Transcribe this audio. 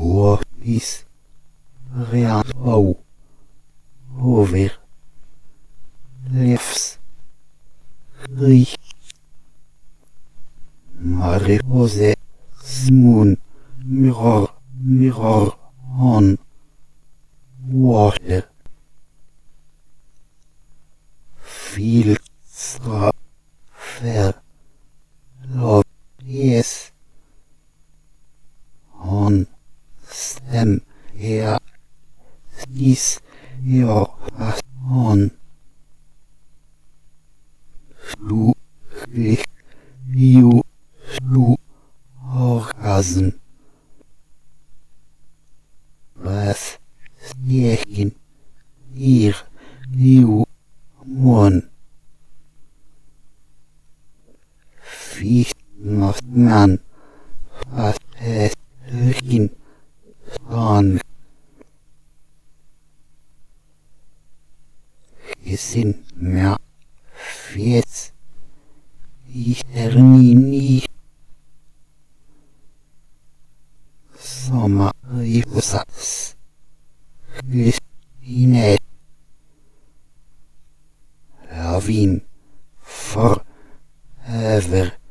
Is real over lefs rich Maripose Moon mirror on water feel fair love yes on stem here is your on you orgasm breath sneaking here you one feast not man fast looking on kissing mehr Fies termini Sommer rivusas Christine Loving forever